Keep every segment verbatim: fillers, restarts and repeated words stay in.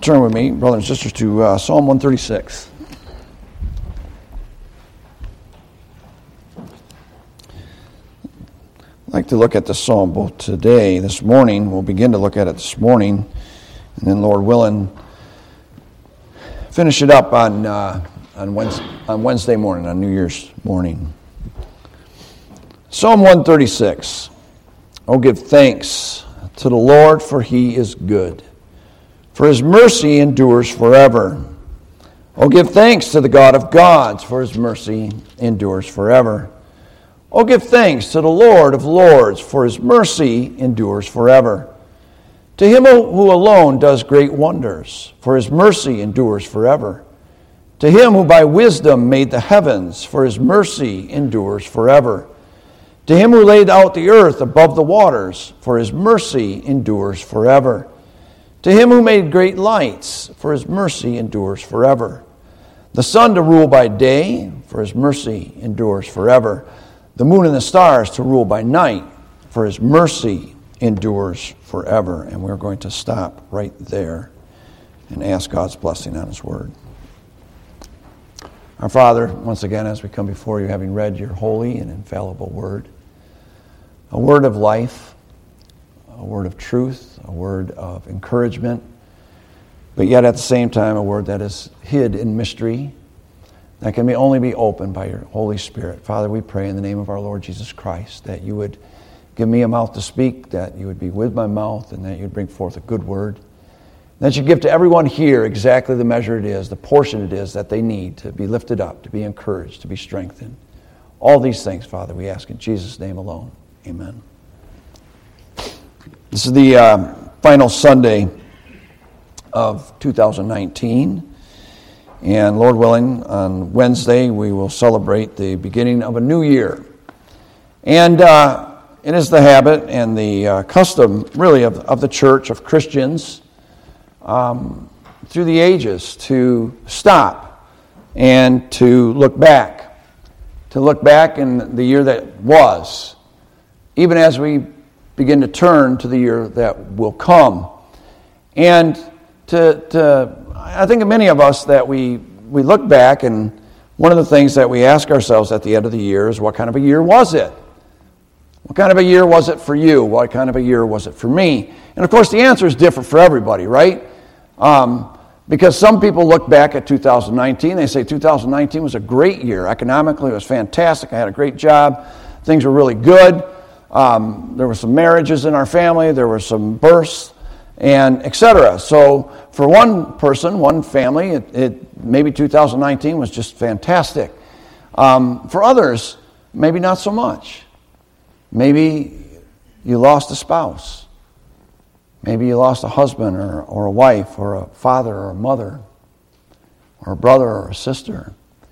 turn with me, brothers and sisters, to uh, Psalm one thirty-six. I'd like to look at the psalm both today, this morning. We'll begin to look at it this morning, and then, Lord willing, finish it up on uh, on Wednesday, on Wednesday morning, on New Year's morning. Psalm one thirty-six. Oh, give thanks to the Lord, for he is good, for his mercy endures forever. Oh, give thanks to the God of gods, for his mercy endures forever. Oh, give thanks to the Lord of lords, for his mercy endures forever. To him who alone does great wonders, for his mercy endures forever. To him who by wisdom made the heavens, for his mercy endures forever. To him who laid out the earth above the waters, for his mercy endures forever. To him who made great lights, for his mercy endures forever. The sun to rule by day, for his mercy endures forever. The moon and the stars to rule by night, for his mercy endures forever. And we're going to stop right there and ask God's blessing on his word. Our Father, once again, as we come before you, having read your holy and infallible word, a word of life, a word of truth, a word of encouragement, but yet at the same time a word that is hid in mystery, that can be only be opened by your Holy Spirit. Father, we pray in the name of our Lord Jesus Christ that you would give me a mouth to speak, that you would be with my mouth, and that you would bring forth a good word. That you give to everyone here exactly the measure it is, the portion it is that they need to be lifted up, to be encouraged, to be strengthened. All these things, Father, we ask in Jesus' name alone. Amen. This is the uh, final Sunday of two thousand nineteen. And Lord willing, on Wednesday we will celebrate the beginning of a new year. And uh, it is the habit and the uh, custom, really, of, of the church, of Christians, um, through the ages, to stop and to look back. To look back in the year that was, even as we begin to turn to the year that will come. And to... to I think of many of us that we, we look back, and one of the things that we ask ourselves at the end of the year is, what kind of a year was it? What kind of a year was it for you? What kind of a year was it for me? And of course the answer is different for everybody, right? Um, because some people look back at two thousand nineteen, they say two thousand nineteen was a great year. Economically it was fantastic. I had a great job. Things were really good. Um, there were some marriages in our family. There were some births, and et cetera. So for one person, one family, it, it maybe two thousand nineteen was just fantastic. Um, for others, maybe not so much. Maybe you lost a spouse. Maybe you lost a husband or, or a wife or a father or a mother or a brother or a sister.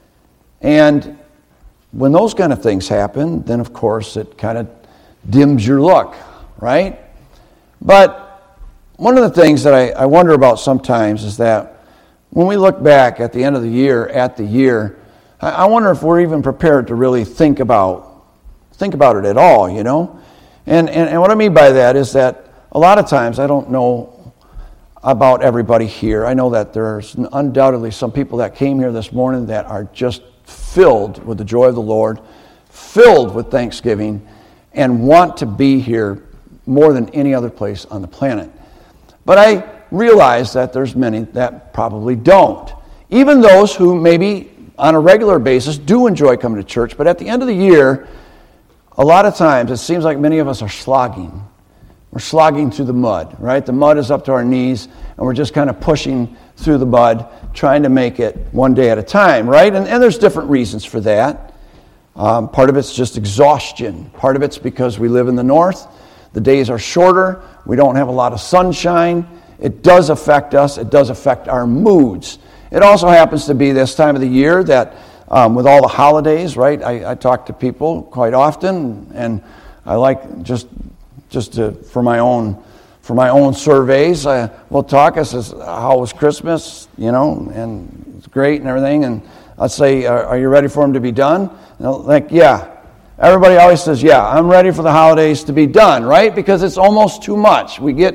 And when those kind of things happen, then of course it kind of dims your look, right? But one of the things that I, I wonder about sometimes is that when we look back at the end of the year, at the year, I, I wonder if we're even prepared to really think about think about it at all, you know? And, and and what I mean by that is that a lot of times, I don't know about everybody here. I know that there's undoubtedly some people that came here this morning that are just filled with the joy of the Lord, filled with thanksgiving, and want to be here more than any other place on the planet. But I realize that there's many that probably don't. Even those who maybe on a regular basis do enjoy coming to church, but at the end of the year, a lot of times it seems like many of us are slogging. We're slogging through the mud, right? The mud is up to our knees, and we're just kind of pushing through the mud, trying to make it one day at a time, right? And, and there's different reasons for that. Um, part of it's just exhaustion. Part of it's because we live in the north. The days are shorter. We don't have a lot of sunshine. It does affect us. It does affect our moods. It also happens to be this time of the year that um, with all the holidays, right? I, I talk to people quite often, and I like just just to, for my own for my own surveys. I, we'll talk. I says, "How was Christmas?" You know, and it's great and everything. And I'll say, "Are, are you ready for them to be done?" And they'll, like, yeah. Everybody always says, "Yeah, I'm ready for the holidays to be done," right? Because it's almost too much. We get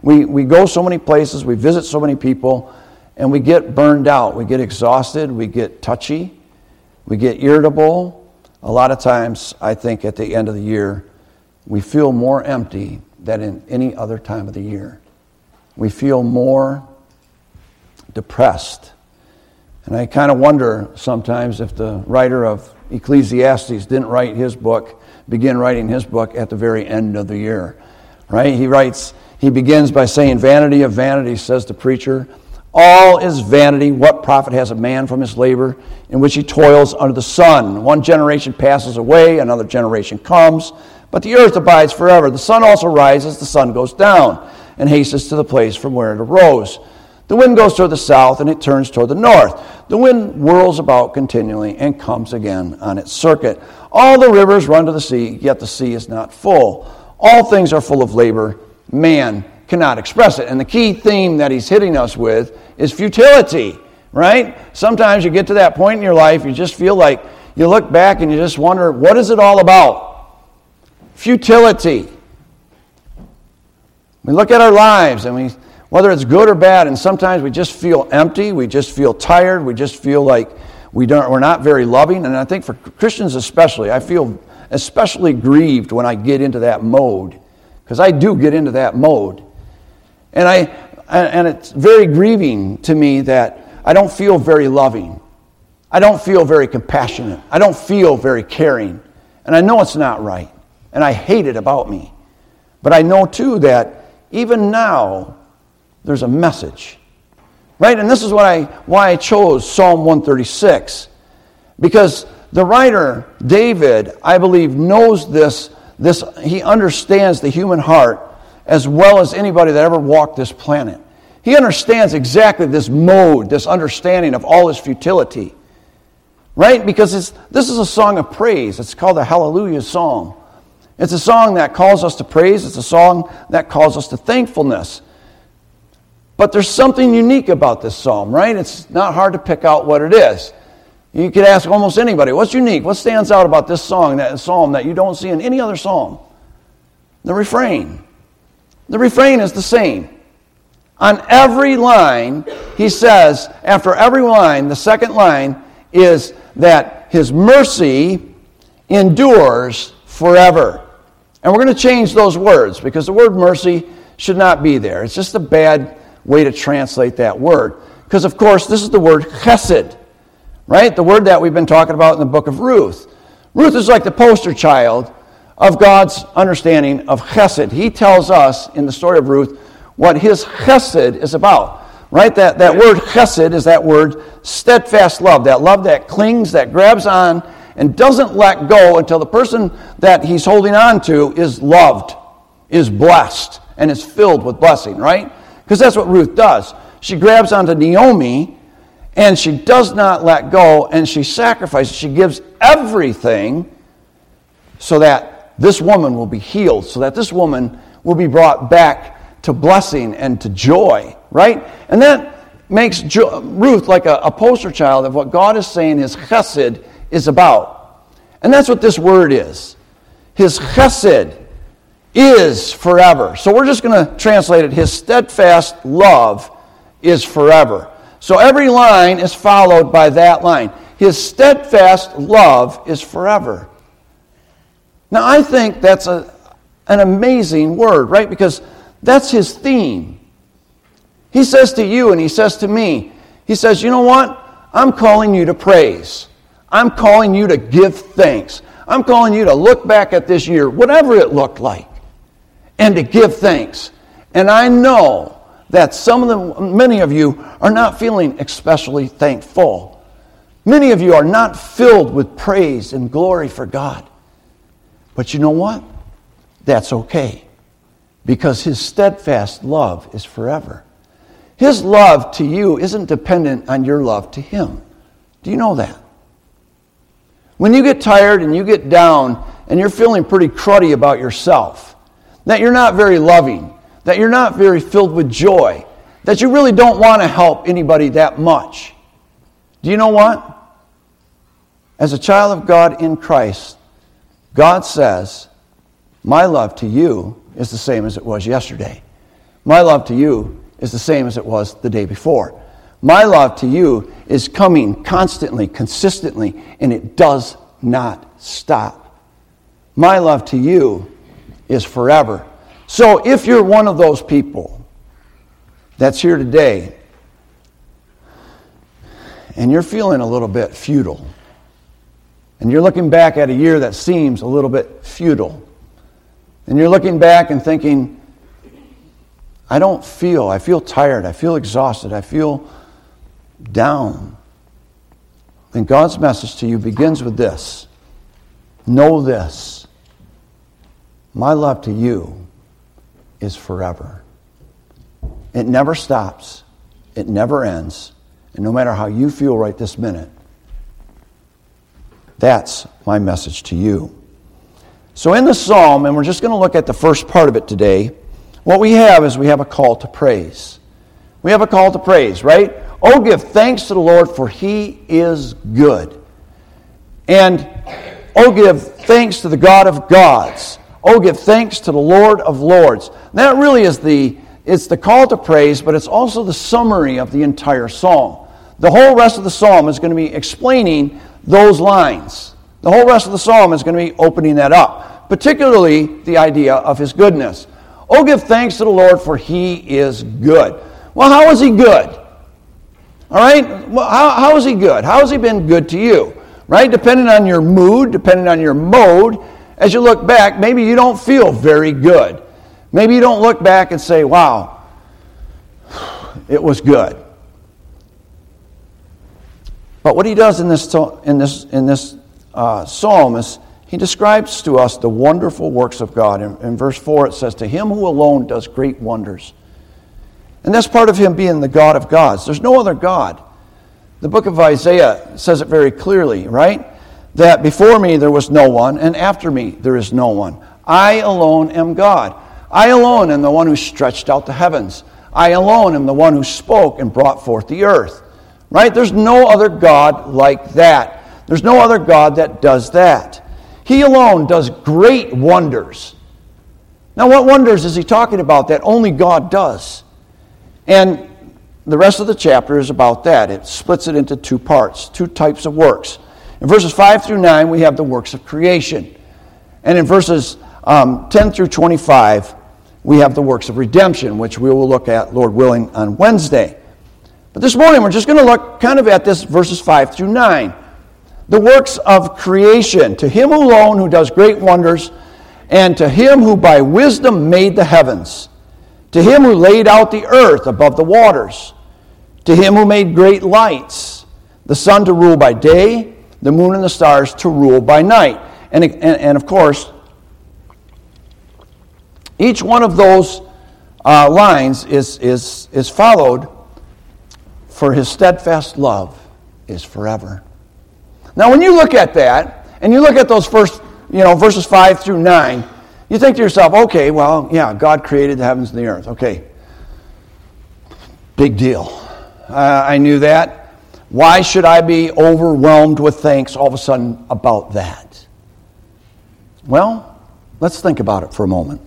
we, we go so many places, we visit so many people, and we get burned out. We get exhausted, we get touchy, we get irritable. A lot of times, I think at the end of the year, we feel more empty than in any other time of the year. We feel more depressed. And I kind of wonder sometimes if the writer of Ecclesiastes didn't write his book, begin writing his book at the very end of the year. Right? He writes, he begins by saying, vanity of vanity, says the preacher. All is vanity. What profit has a man from his labor in which he toils under the sun? One generation passes away, another generation comes, but the earth abides forever. The sun also rises, the sun goes down, and hastens to the place from where it arose. The wind goes toward the south, and it turns toward the north. The wind whirls about continually and comes again on its circuit. All the rivers run to the sea, yet the sea is not full. All things are full of labor. Man cannot express it. And the key theme that he's hitting us with is futility, right? Sometimes you get to that point in your life, you just feel like you look back and you just wonder, what is it all about? Futility. We look at our lives and we, whether it's good or bad, and sometimes we just feel empty, we just feel tired, we just feel like we don't, we're not very loving. And I think for Christians especially, I feel especially grieved when I get into that mode, because I do get into that mode. And I and it's very grieving to me that I don't feel very loving. I don't feel very compassionate. I don't feel very caring. And I know it's not right. And I hate it about me. But I know too that even now there's a message. Right? And this is what I why I chose Psalm one thirty-six. Because the writer, David, I believe, knows this, this. He understands the human heart as well as anybody that ever walked this planet. He understands exactly this mode, this understanding of all his futility. Right? Because it's, this is a song of praise. It's called the Hallelujah Song. It's a song that calls us to praise. It's a song that calls us to thankfulness. But there's something unique about this psalm, right? It's not hard to pick out what it is. You could ask almost anybody, what's unique? What stands out about this song, that psalm that you don't see in any other psalm? The refrain. The refrain is the same. On every line, he says, after every line, the second line is that his mercy endures forever. And we're going to change those words because the word mercy should not be there. It's just a bad way to translate that word. Because, of course, this is the word chesed. Right? The word that we've been talking about in the book of Ruth. Ruth is like the poster child of God's understanding of chesed. He tells us in the story of Ruth what his chesed is about. Right? That, that word chesed is that word steadfast love. That love that clings, that grabs on, and doesn't let go until the person that he's holding on to is loved, is blessed, and is filled with blessing. Right? Because that's what Ruth does. She grabs onto Naomi, and she does not let go, and she sacrifices. She gives everything so that this woman will be healed, so that this woman will be brought back to blessing and to joy, right? And that makes jo- Ruth like a, a poster child of what God is saying his chesed is about. And that's what this word is. His chesed is forever. So we're just going to translate it. His steadfast love is forever. So every line is followed by that line. His steadfast love is forever. Now, I think that's a, an amazing word, right? Because that's his theme. He says to you and he says to me, he says, you know what? I'm calling you to praise. I'm calling you to give thanks. I'm calling you to look back at this year, whatever it looked like, and to give thanks. And I know that some of the, many of you are not feeling especially thankful. Many of you are not filled with praise and glory for God. But you know what? That's okay. Because his steadfast love is forever. His love to you isn't dependent on your love to him. Do you know that? When you get tired and you get down and you're feeling pretty cruddy about yourself, that you're not very loving, that you're not very filled with joy, that you really don't want to help anybody that much. Do you know what? As a child of God in Christ, God says, my love to you is the same as it was yesterday. My love to you is the same as it was the day before. My love to you is coming constantly, consistently, and it does not stop. My love to you is forever. So if you're one of those people that's here today and you're feeling a little bit futile, and you're looking back at a year that seems a little bit futile, and you're looking back and thinking, I don't feel, I feel tired, I feel exhausted, I feel down, then God's message to you begins with this. Know this. My love to you is forever. It never stops. It never ends. And no matter how you feel right this minute, that's my message to you. So in the psalm, and we're just going to look at the first part of it today, what we have is we have a call to praise. We have a call to praise, right? Oh, give thanks to the Lord, for He is good. And oh, give thanks to the God of gods. Oh, give thanks to the Lord of lords. That really is the, it's the call to praise, but it's also the summary of the entire psalm. The whole rest of the psalm is going to be explaining those lines. The whole rest of the psalm is going to be opening that up, particularly the idea of His goodness. Oh, give thanks to the Lord, for He is good. Well, how is He good? All right? Well, how, how is He good? How has He been good to you? Right? Depending on your mood, depending on your mode, as you look back, maybe you don't feel very good. Maybe you don't look back and say, wow, it was good. But what he does in this in this in this uh, psalm is he describes to us the wonderful works of God. In, in verse four, it says, "To Him who alone does great wonders." And that's part of Him being the God of gods. There's no other God. The book of Isaiah says it very clearly, right? That before me there was no one, and after me there is no one. I alone am God. I alone am the one who stretched out the heavens. I alone am the one who spoke and brought forth the earth. Right? There's no other God like that. There's no other God that does that. He alone does great wonders. Now, what wonders is he talking about that only God does? And the rest of the chapter is about that. It splits it into two parts, two types of works. In verses five through nine, we have the works of creation. And in verses um, ten through twenty-five, we have the works of redemption, which we will look at, Lord willing, on Wednesday. But this morning, we're just going to look kind of at this verses five through nine. The works of creation. To Him alone who does great wonders, and to Him who by wisdom made the heavens. To Him who laid out the earth above the waters. To Him who made great lights, the sun to rule by day, the moon and the stars to rule by night. And, and, and of course, each one of those uh, lines is, is, is followed, for His steadfast love is forever. Now, when you look at that, and you look at those first, you know, verses five through nine, you think to yourself, okay, well, yeah, God created the heavens and the earth. Okay, big deal. Uh, I knew that. Why should I be overwhelmed with thanks all of a sudden about that? Well, let's think about it for a moment.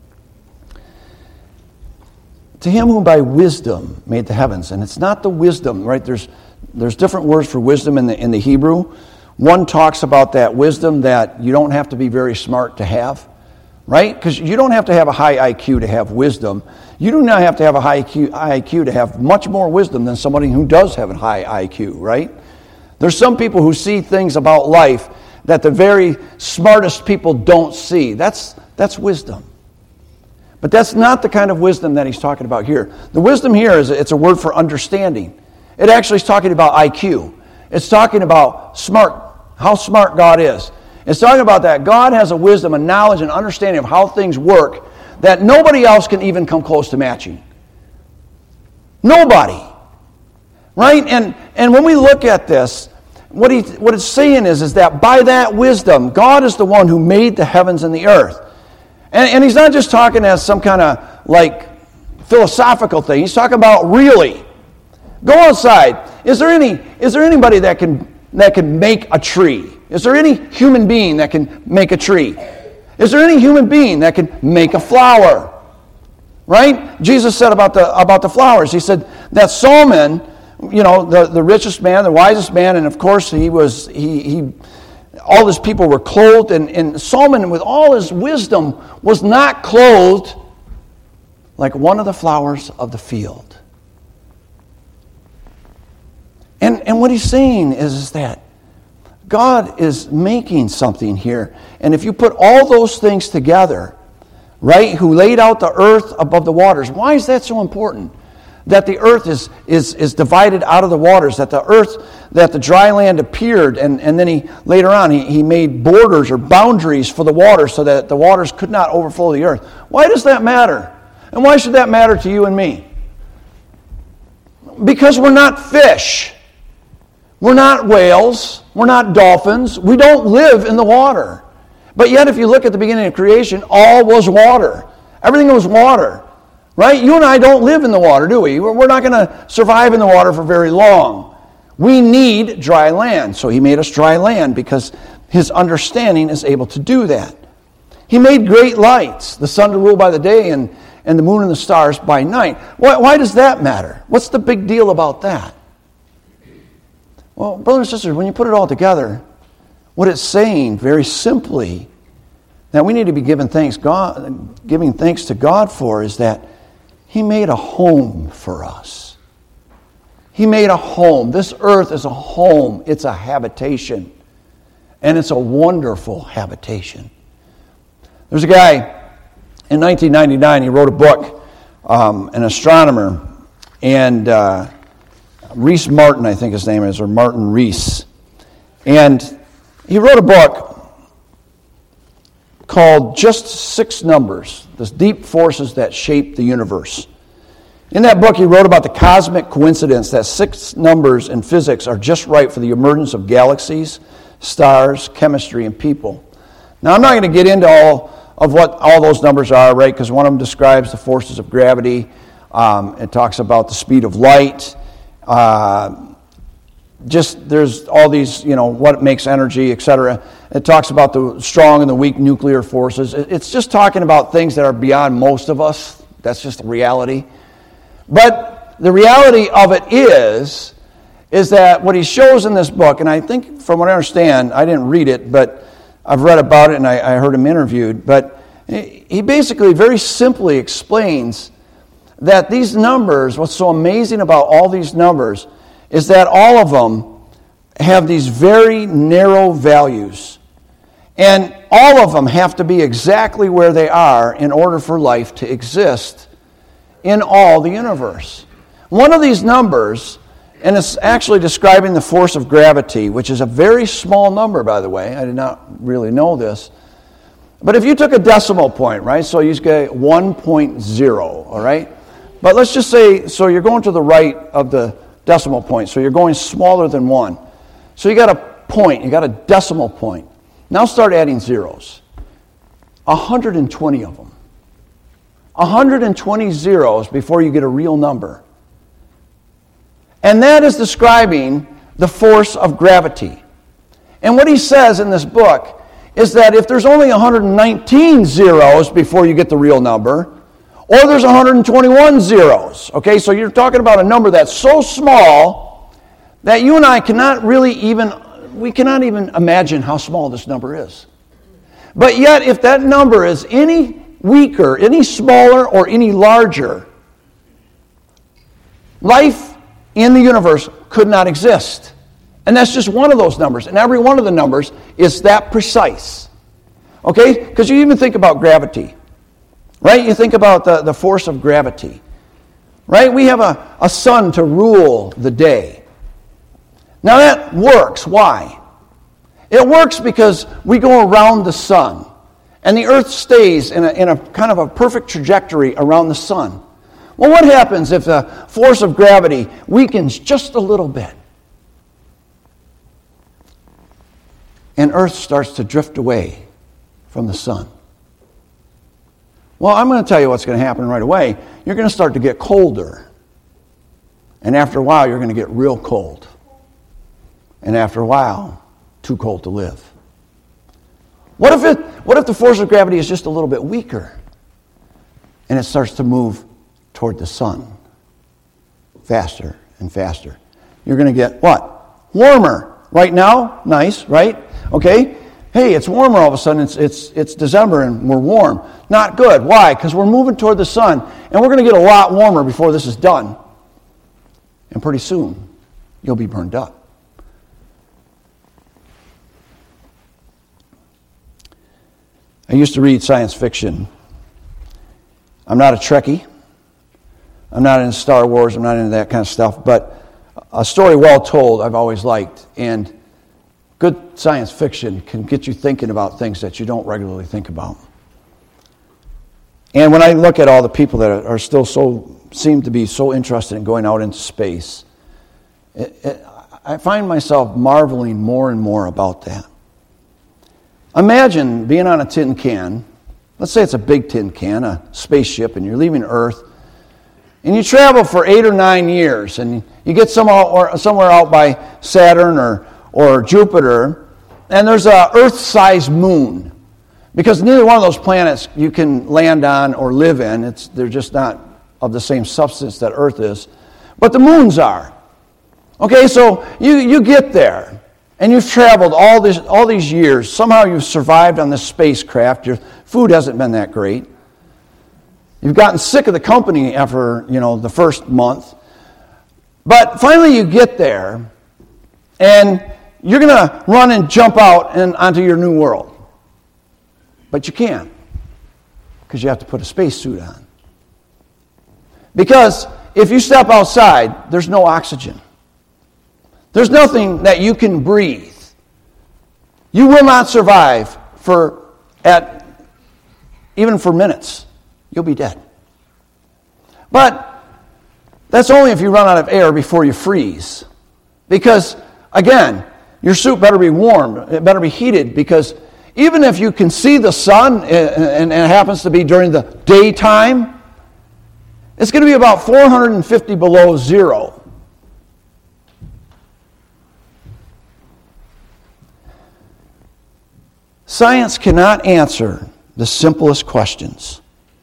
To Him who by wisdom made the heavens. And it's not the wisdom, right? There's there's different words for wisdom in the in the Hebrew. One talks about that wisdom that you don't have to be very smart to have, right? Because you don't have to have a high I Q to have wisdom. You do not have to have a high I Q to have much more wisdom than somebody who does have a high I Q, right? There's some people who see things about life that the very smartest people don't see. That's that's wisdom. But that's not the kind of wisdom that he's talking about here. The wisdom here is it's a word for understanding. It actually is talking about I Q. It's talking about smart, how smart God is. It's talking about that God has a wisdom, a knowledge, and understanding of how things work that nobody else can even come close to matching. Nobody. Right? And and when we look at this, what he what it's saying is, is that by that wisdom, God is the one who made the heavens and the earth. And, and he's not just talking as some kind of like philosophical thing. He's talking about really. Go outside. Is there any is there anybody that can that can make a tree? Is there any human being that can make a tree? Is there any human being that can make a flower? right? Jesus said about the about the flowers. He said that Solomon, you know, the, the richest man, the wisest man, and of course he was he he all his people were clothed, and, and Solomon with all his wisdom was not clothed like one of the flowers of the field. And and what he's saying is, is that God is making something here. And if you put all those things together, right, who laid out the earth above the waters, why is that so important? That the earth is, is, is divided out of the waters, that the earth, that the dry land appeared, and, and then he later on he, he made borders or boundaries for the waters so that the waters could not overflow the earth. Why does that matter? And why should that matter to you and me? Because we're not fish. We're not whales. We're not dolphins. We don't live in the water. But yet, if you look at the beginning of creation, all was water. Everything was water. Right? You and I don't live in the water, do we? We're not going to survive in the water for very long. We need dry land. So he made us dry land because his understanding is able to do that. He made great lights, the sun to rule by the day and, and the moon and the stars by night. Why, why does that matter? What's the big deal about that? Well, brothers and sisters, when you put it all together, what it's saying very simply that we need to be giving thanks, God, giving thanks to God for is that he made a home for us. He made a home. This earth is a home. It's a habitation. And it's a wonderful habitation. There's a guy in nineteen ninety-nine, he wrote a book, um, an astronomer, and uh, Reese Martin, I think his name is, or Martin Reese. And he wrote a book called Just Six Numbers, the Deep Forces That Shape the Universe. In that book, he wrote about the cosmic coincidence that six numbers in physics are just right for the emergence of galaxies, stars, chemistry, and people. Now, I'm not going to get into all of what all those numbers are, right, because one of them describes the forces of gravity. Um, it talks about the speed of light. Uh, just there's all these, you know, what makes energy, et cetera. It talks about the strong and the weak nuclear forces. It's just talking about things that are beyond most of us. That's just the reality. But the reality of it is, is that what he shows in this book, and I think from what I understand, I didn't read it, but I've read about it and I, I heard him interviewed, but he basically very simply explains that these numbers, what's so amazing about all these numbers, is that all of them have these very narrow values. And all of them have to be exactly where they are in order for life to exist in all the universe. One of these numbers, and it's actually describing the force of gravity, which is a very small number, by the way. I did not really know this. But if you took a decimal point, right, so you get one point zero, all right? But let's just say, so you're going to the right of the decimal point, so you're going smaller than one. So you got a point, you got a decimal point. Now start adding zeros. one hundred twenty of them. one hundred twenty zeros before you get a real number. And that is describing the force of gravity. And what he says in this book is that if there's only one hundred nineteen zeros before you get the real number, or there's one hundred twenty-one zeros. Okay, so you're talking about a number that's so small that you and I cannot really even, we cannot even imagine how small this number is. But yet, if that number is any weaker, any smaller, or any larger, life in the universe could not exist. And that's just one of those numbers. And every one of the numbers is that precise. Okay? Because you even think about gravity. Right? You think about the, the force of gravity. Right? We have a, a sun to rule the day. Now that works. Why? It works because we go around the sun. And the earth stays in a, in a kind of a perfect trajectory around the sun. Well, what happens if the force of gravity weakens just a little bit? And earth starts to drift away from the sun. Well, I'm going to tell you what's going to happen right away. You're going to start to get colder. And after a while, you're going to get real cold. And after a while, too cold to live. What if it, what if the force of gravity is just a little bit weaker? and it starts to move toward the sun faster and faster. You're going to get what? Warmer. Right now, nice, right? Okay. Hey, it's warmer all of a sudden. It's it's it's December and we're warm. Not good. Why? Because we're moving toward the sun, and we're going to get a lot warmer before this is done. And pretty soon, you'll be burned up. I used to read science fiction. I'm not a Trekkie. I'm not into Star Wars. I'm not into that kind of stuff. But a story well told I've always liked. And good science fiction can get you thinking about things that you don't regularly think about. And when I look at all the people that are still so, seem to be so interested in going out into space, it, it, I find myself marveling more and more about that. Imagine being on a tin can. Let's say it's a big tin can, a spaceship, and you're leaving Earth. And you travel for eight or nine years, and you get somehow, or somewhere out by Saturn or, or Jupiter, and there's a Earth-sized moon. Because neither one of those planets you can land on or live in. It's, they're just not of the same substance that Earth is. But the moons are. Okay, so you, you get there, and you've traveled all, this, all these years. Somehow you've survived on this spacecraft. Your food hasn't been that great. You've gotten sick of the company after, you know, the first month. But finally you get there, and you're going to run and jump out and onto your new world. But you can't, because you have to put a spacesuit on. Because if you step outside, there's no oxygen. There's nothing that you can breathe. You will not survive for at even for minutes. You'll be dead. But that's only if you run out of air before you freeze. Because, again, your suit better be warm. It better be heated, because even if you can see the sun, and it happens to be during the daytime, it's going to be about four hundred fifty below zero. Science cannot answer the simplest questions.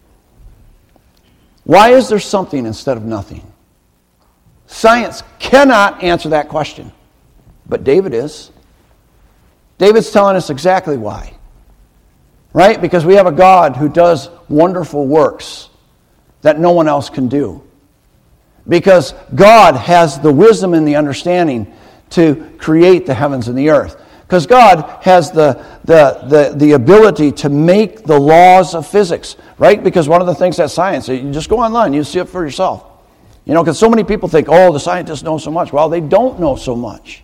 Why is there something instead of nothing? Science cannot answer that question. But David is. David's telling us exactly why. Right? Because we have a God who does wonderful works that no one else can do. Because God has the wisdom and the understanding to create the heavens and the earth. Because God has the, the, the, the ability to make the laws of physics. Right? Because one of the things that science, you just go online, you see it for yourself. You know, because so many people think, oh, the scientists know so much. Well, they don't know so much.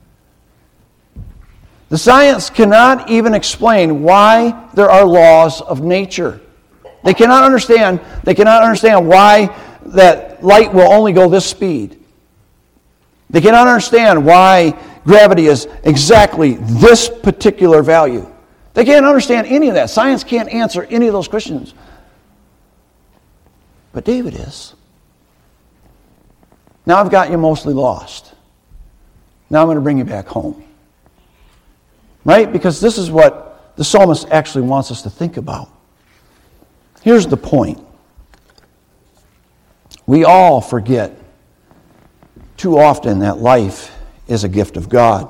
The science cannot even explain why there are laws of nature. They cannot understand, they cannot understand why that light will only go this speed. They cannot understand why gravity is exactly this particular value. They can't understand any of that. Science can't answer any of those questions. But David is. Now I've got you mostly lost. Now I'm going to bring you back home. Right? Because this is what the psalmist actually wants us to think about. Here's the point. We all forget too often that life is a gift of God.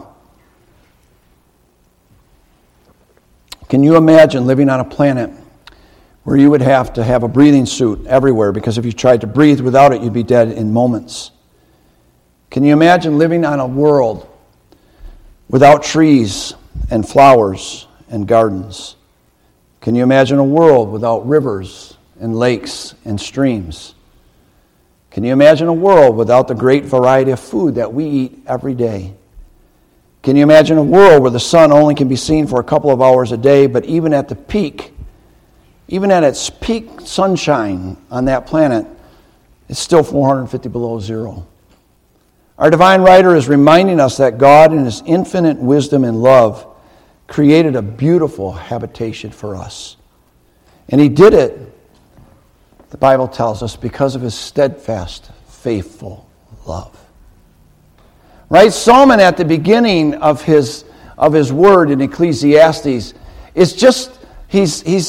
Can you imagine living on a planet where you would have to have a breathing suit everywhere, because if you tried to breathe without it, you'd be dead in moments? Can you imagine living on a world without trees and flowers and gardens? Can you imagine a world without rivers and lakes and streams? Can you imagine a world without the great variety of food that we eat every day? Can you imagine a world where the sun only can be seen for a couple of hours a day, but even at the peak, even at its peak sunshine on that planet, it's still four hundred fifty below zero? Our divine writer is reminding us that God, in His infinite wisdom and love, created a beautiful habitation for us. And He did it, the Bible tells us, because of His steadfast, faithful love. Right? Solomon, at the beginning of his of his word in Ecclesiastes, is just he's he's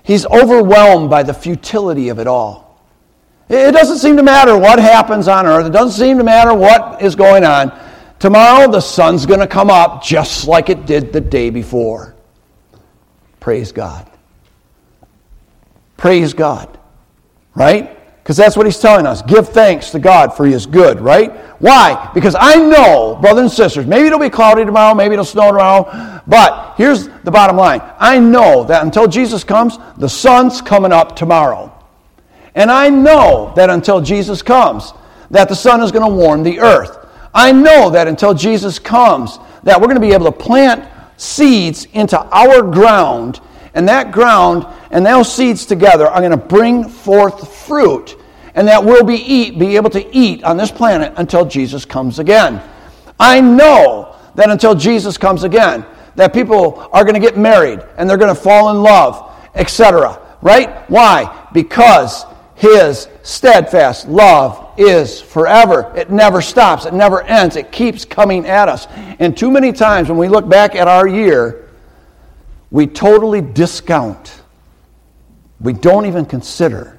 He's overwhelmed by the futility of it all. It doesn't seem to matter what happens on earth. It doesn't seem to matter what is going on. Tomorrow the sun's going to come up just like it did the day before. Praise God. Praise God. Right? Because that's what he's telling us. Give thanks to God for he is good, right? Why? Because I know, brothers and sisters, maybe it'll be cloudy tomorrow, maybe it'll snow tomorrow, but here's the bottom line. I know that until Jesus comes, the sun's coming up tomorrow. And I know that until Jesus comes, that the sun is going to warm the earth. I know that until Jesus comes, that we're going to be able to plant seeds into our ground, and that ground and those seeds together are going to bring forth fruit, and that we'll be eat, be able to eat on this planet until Jesus comes again. I know that until Jesus comes again, that people are going to get married, and they're going to fall in love, et cetera. Right? Why? Because his steadfast love is forever. It never stops. It never ends. It keeps coming at us. And too many times when we look back at our year, we totally discount. We don't even consider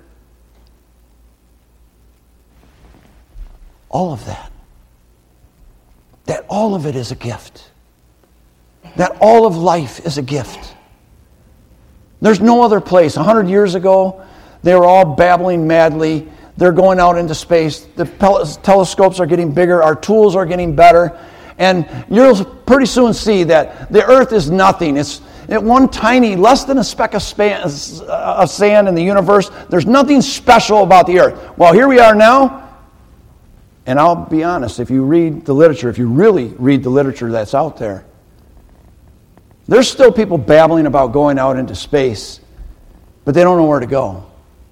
all of that. That all of it is a gift. That all of life is a gift. There's no other place. A hundred years ago, they were all babbling madly. They're going out into space. The telescopes are getting bigger. Our tools are getting better. And you'll pretty soon see that the earth is nothing. It's one tiny, less than a speck of sand in the universe. There's nothing special about the earth. Well, here we are now. And I'll be honest, if you read the literature, if you really read the literature that's out there, there's still people babbling about going out into space, but they don't know where to go.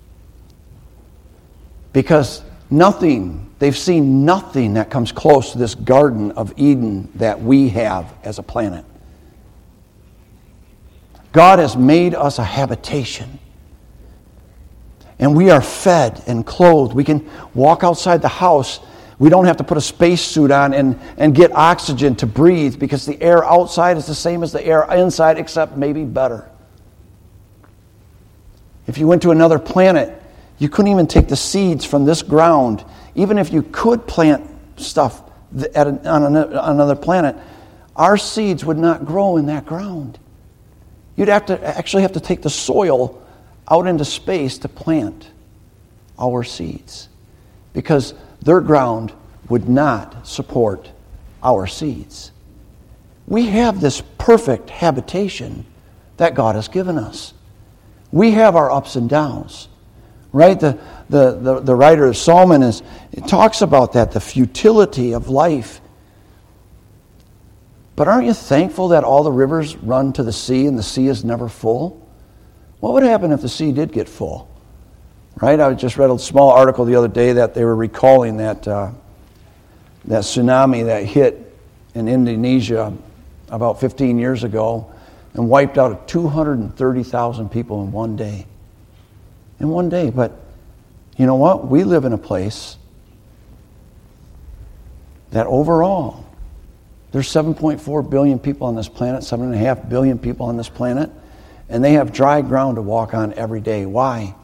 Because nothing, they've seen nothing that comes close to this Garden of Eden that we have as a planet. God has made us a habitation. And we are fed and clothed. We can walk outside the house. We don't have to put a spacesuit on and, and get oxygen to breathe because the air outside is the same as the air inside, except maybe better. If you went to another planet, you couldn't even take the seeds from this ground. Even if you could plant stuff at an, on another planet, our seeds would not grow in that ground. You'd have to actually have to take the soil out into space to plant our seeds, because their ground would not support our seeds. We have this perfect habitation that God has given us. We have our ups and downs. Right? The, the, the, the writer of Solomon is, it talks about that, the futility of life. But aren't you thankful that all the rivers run to the sea and the sea is never full? What would happen if the sea did get full? Right? I just read a small article the other day that they were recalling that uh, that tsunami that hit in Indonesia about fifteen years ago and wiped out two hundred thirty thousand people in one day. In one day. But you know what? We live in a place that overall, there's seven point four billion people on this planet, seven point five billion people on this planet, and they have dry ground to walk on every day. Why?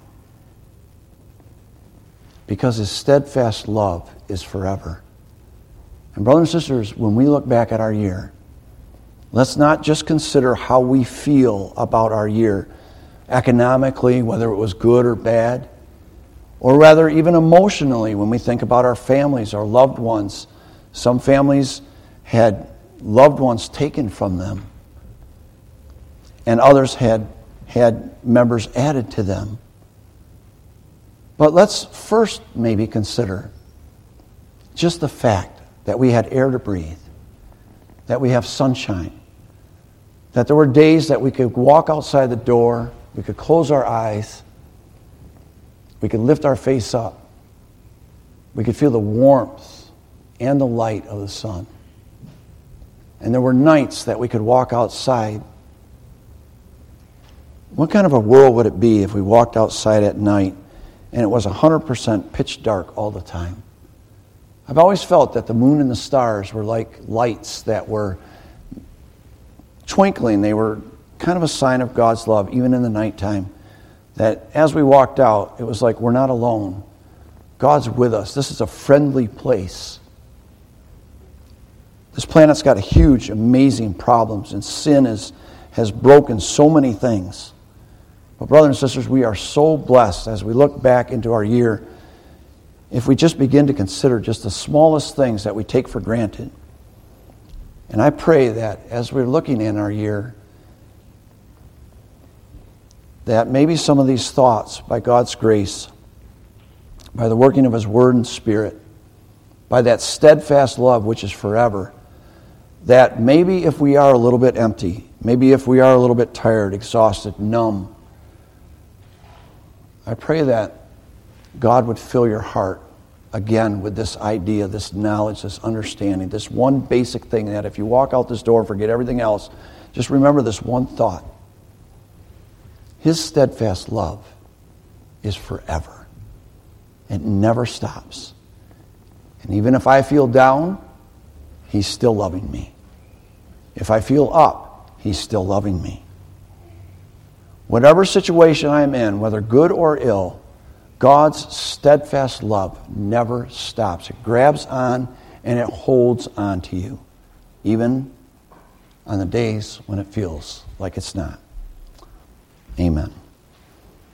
Because his steadfast love is forever. And brothers and sisters, when we look back at our year, let's not just consider how we feel about our year, economically, whether it was good or bad, or rather even emotionally when we think about our families, our loved ones. Some families had loved ones taken from them, and others had had members added to them. But let's first maybe consider just the fact that we had air to breathe, that we have sunshine, that there were days that we could walk outside the door, we could close our eyes, we could lift our face up, we could feel the warmth and the light of the sun. And there were nights that we could walk outside. What kind of a world would it be if we walked outside at night and it was one hundred percent pitch dark all the time? I've always felt that the moon and the stars were like lights that were twinkling. They were kind of a sign of God's love, even in the nighttime. that as we walked out, it was like we're not alone. God's with us. This is a friendly place. This planet's got huge, amazing problems, and sin is, has broken so many things. But brothers and sisters, we are so blessed as we look back into our year, if we just begin to consider just the smallest things that we take for granted. And I pray that as we're looking in our year, that maybe some of these thoughts, by God's grace, by the working of His Word and Spirit, by that steadfast love which is forever, that maybe if we are a little bit empty, maybe if we are a little bit tired, exhausted, numb, I pray that God would fill your heart again with this idea, this knowledge, this understanding, this one basic thing that if you walk out this door and forget everything else, just remember this one thought. His steadfast love is forever. It never stops. And even if I feel down, He's still loving me. If I feel up, He's still loving me. Whatever situation I'm in, whether good or ill, God's steadfast love never stops. It grabs on and it holds on to you, even on the days when it feels like it's not. Amen.